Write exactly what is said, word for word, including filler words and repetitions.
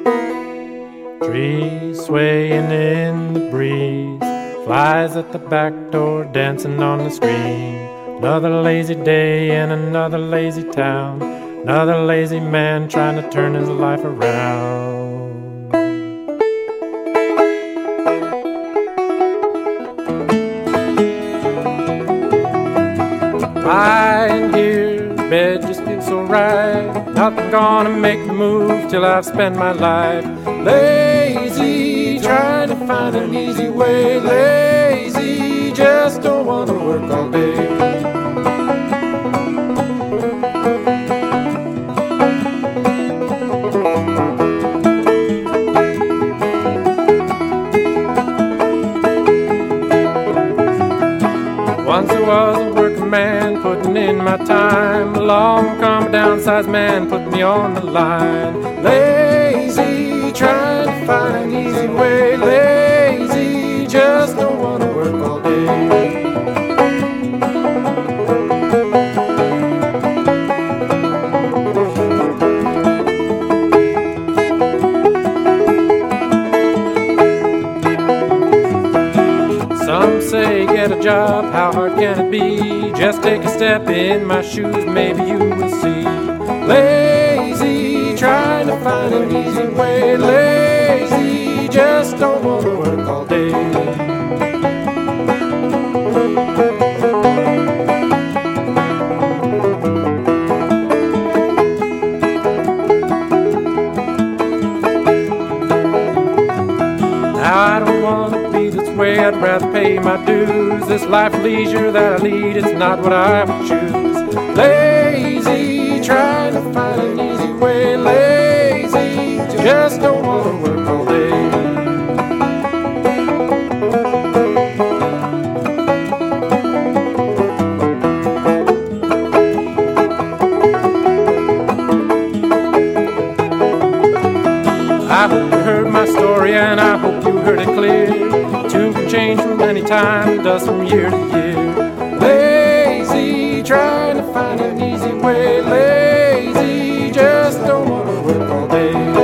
Trees swaying in the breeze, flies at the back door dancing on the screen. Another lazy day in another lazy town, another lazy man trying to turn his life around. Lying here, bed just feels so right. Nothing gonna make me move till I've spent my life lazy, trying to find an easy way. Lazy, just don't wanna work all day. Once I was a working man, putting in my time. Along come a downsized man, put me on the line. Lazy, trying to find an easy way. Lazy, just don't want to work all day. Some say get a job, how hard can it be? Just take a step in my shoes, maybe you will see. Lazy, trying to find an easy way. Lazy, just don't want to work all day. Now I don't want to be this way, I'd rather pay my dues. This life of leisure that I lead, it's not what I would choose. Lazy, trying to find an easy way. Lazy, just don't want to work all day. I hope you heard my story and I hope you heard it clear. Tune can change from any time, it does from year to year. Lazy, trying to find an easy way. Lazy, just don't want to work all day.